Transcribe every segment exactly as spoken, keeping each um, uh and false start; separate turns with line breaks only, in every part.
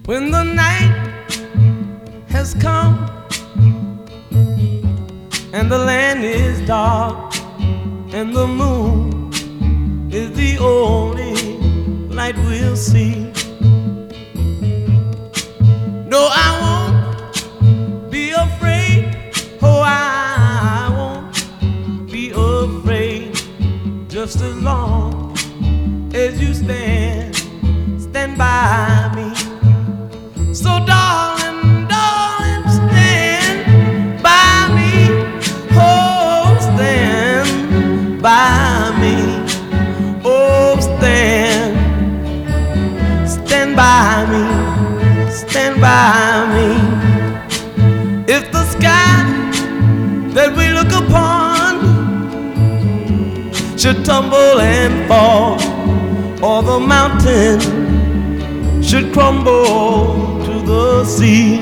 When the night has come and the land is dark and the moon is the only light we'll see. No, I won't be afraid. Oh, I won't be afraid. Just as long as you stand, stand by me. So darling, darling, stand by me. Oh, stand by me. Oh, stand, stand by me. Stand by me. If the sky that we look upon should tumble and fall, or the mountain should crumble to the sea,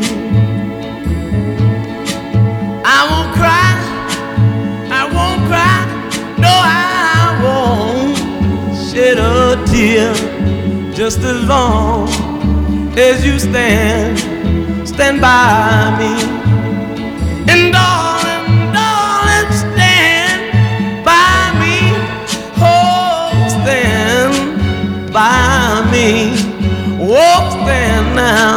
I won't cry, I won't cry, no, I won't shed a tear. Just as long as you stand, stand by me. And darling, darling, stand by me. Oh, stand by me. Oh, stand now.